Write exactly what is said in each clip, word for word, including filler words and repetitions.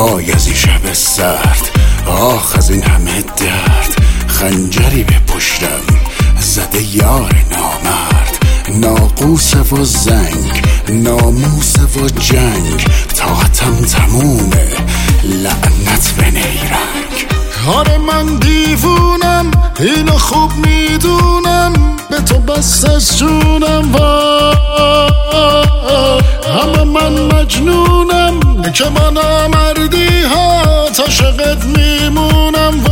وای از این شب سرد، آخ از این همه درد. خنجری به پشتم زده یار نامرد، ناقوس و زنگ، ناموس و جنگ. طاقتم تمومه، لعنت به نیرنگ. آره من دیوونم، اینو خوب میدونم، به تو بست از جونم. اما من مجنونم که من نامردی ها عاشقت میمونم.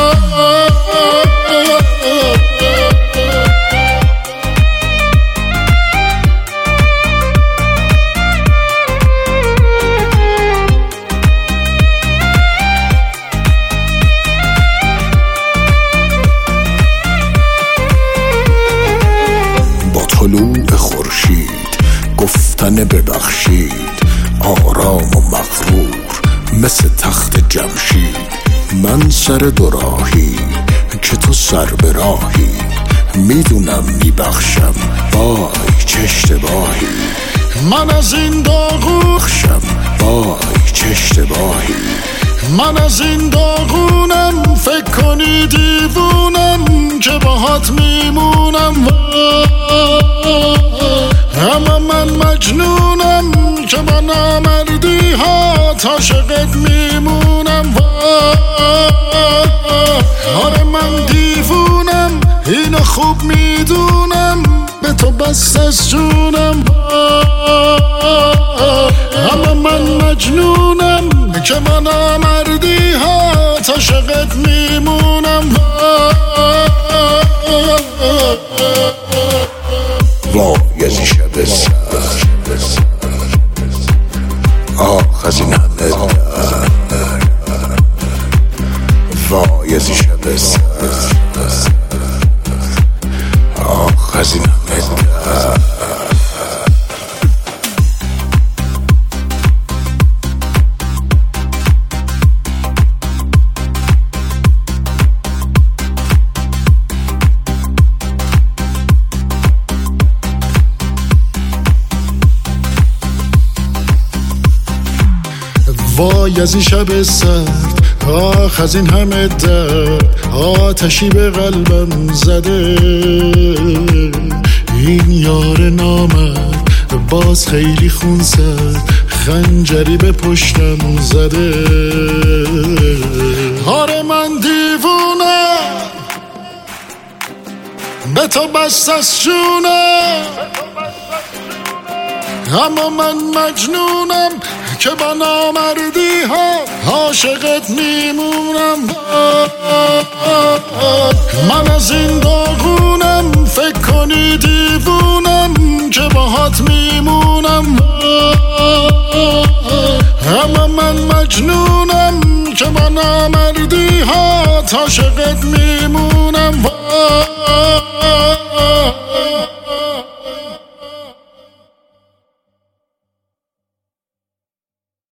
طلوع خورشید گفتن ببخشید، آرام و مغرور مثل تخت جمشید. من سر دوراهی که تو سر به راهی، میدونم میبخشم وای چه اشتباهی. من از این داغونم وای چه اشتباهی. من از این داغونم، فکر کنی دیوونم که باهات میمونم. اما من مجنونم که با نامردی ها عاشقت میمونم. آره من دیوونم، اینو خوب میدونم، به تو بست از جونم. اما من مجنونم که من نامردی ها عاشقت میمونم. وای از این شب سرد، آخ از این همه درد. وای از این شب سرد، آخ از این همه درد. وای از این شب سرد، آخ از این همه درد. آتشی به قلبم زده، این یار نامرد باز خیلی خون سرد، خنجری به پشتم زده. آره من دیوونم، به تو بست از جونم. اما من مجنونم که با نامردی ها عاشقت میمونم. من از این داغونم، فکر کنی دیوونم که باهات میمونم. اما من مجنونم که با نامردی ها عاشقت میمونم.